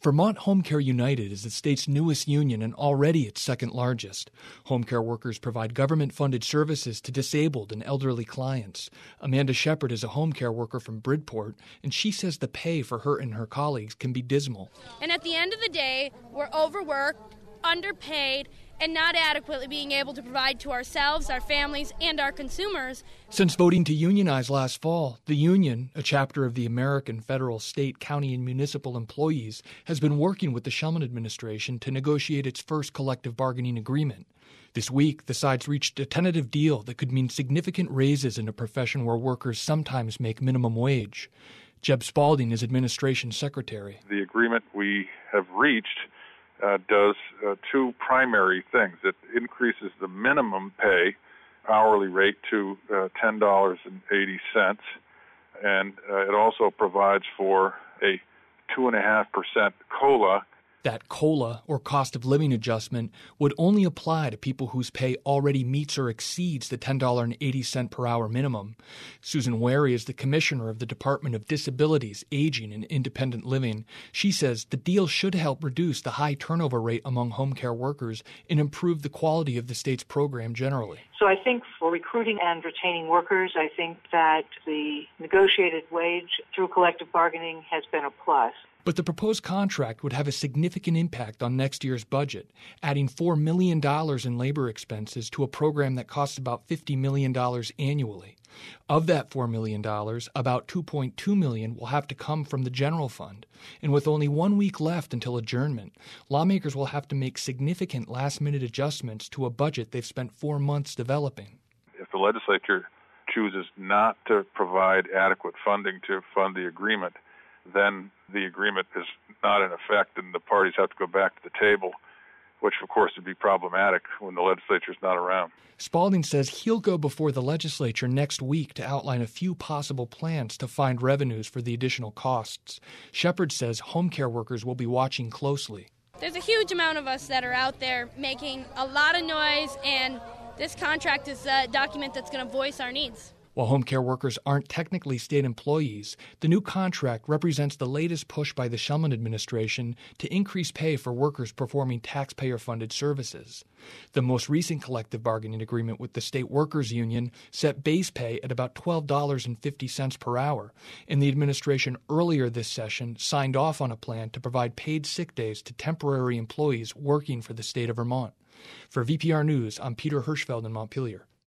Vermont Home Care United is the state's newest union and already its second largest. Home care workers provide government-funded services to disabled and elderly clients. Amanda Shepard is a home care worker from Bridport, and she says the pay for her and her colleagues can be dismal. And at the end of the day, we're overworked, underpaid, and not adequately being able to provide to ourselves, our families, and our consumers. Since voting to unionize last fall, the union, a chapter of the American Federal, State, County, and Municipal Employees, has been working with the Shumlin administration to negotiate its first collective bargaining agreement. This week, the sides reached a tentative deal that could mean significant raises in a profession where workers sometimes make minimum wage. Jeb Spalding is administration secretary. The agreement we have reached does two primary things. It increases the minimum pay hourly rate to $10.80, and it also provides for a 2.5% COLA. That COLA, or cost of living adjustment, would only apply to people whose pay already meets or exceeds the $10.80 per hour minimum. Susan Wary is the commissioner of the Department of Disabilities, Aging, and Independent Living. She says the deal should help reduce the high turnover rate among home care workers and improve the quality of the state's program generally. So I think for recruiting and retaining workers, I think that the negotiated wage through collective bargaining has been a plus. But the proposed contract would have a significant impact on next year's budget, adding $4 million in labor expenses to a program that costs about $50 million annually. Of that $4 million, about $2.2 million will have to come from the general fund. And with only 1 week left until adjournment, lawmakers will have to make significant last-minute adjustments to a budget they've spent 4 months developing. If the legislature chooses not to provide adequate funding to fund the agreement, then the agreement is not in effect and the parties have to go back to the table, which of course would be problematic when the legislature is not around. Spalding says he'll go before the legislature next week to outline a few possible plans to find revenues for the additional costs. Shepard says home care workers will be watching closely. There's a huge amount of us that are out there making a lot of noise, and this contract is a document that's going to voice our needs. While home care workers aren't technically state employees, the new contract represents the latest push by the Shumlin administration to increase pay for workers performing taxpayer-funded services. The most recent collective bargaining agreement with the State Workers Union set base pay at about $12.50 per hour, and the administration earlier this session signed off on a plan to provide paid sick days to temporary employees working for the state of Vermont. For VPR News, I'm Peter Hirschfeld in Montpelier.